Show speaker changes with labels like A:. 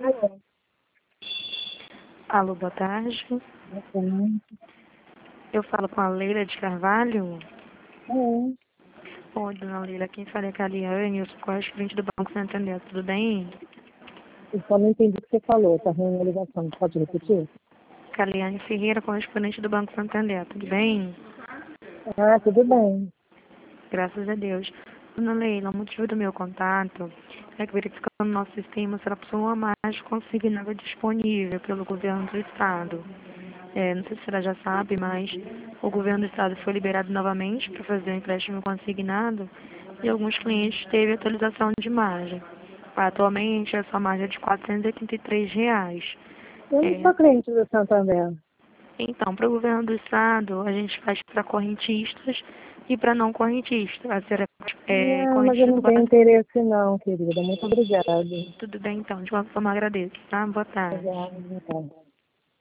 A: Alô, boa tarde. Eu falo com a Leila de Carvalho. Oi, dona Leila, quem fala é a Caliane, eu sou correspondente do Banco Santander, tudo bem?
B: Eu só não entendi o que você falou, tá ruim a ligação. Pode repetir?
A: Caliane Ferreira, correspondente do Banco Santander, tudo bem?
B: Ah, tudo bem.
A: Graças a Deus. Dona Leila, o motivo do meu contato é que verificando no nosso sistema se a pessoa mais consignada disponível pelo governo do estado. Não sei se ela já sabe, mas o governo do estado foi liberado novamente para fazer o empréstimo consignado e alguns clientes teve atualização de margem. Atualmente, essa margem é de R$ 483 reais.
B: Eu não sou cliente do Santander.
A: Então, para o governo do estado, a gente faz para correntistas e para não correntistas. A senhora
B: Não, mas eu
A: correntista
B: não
A: do
B: tenho
A: Banco.
B: interesse não, querida. Muito obrigada.
A: Tudo bem, então. De qualquer forma, agradeço, tá? Boa tarde.
B: Obrigada.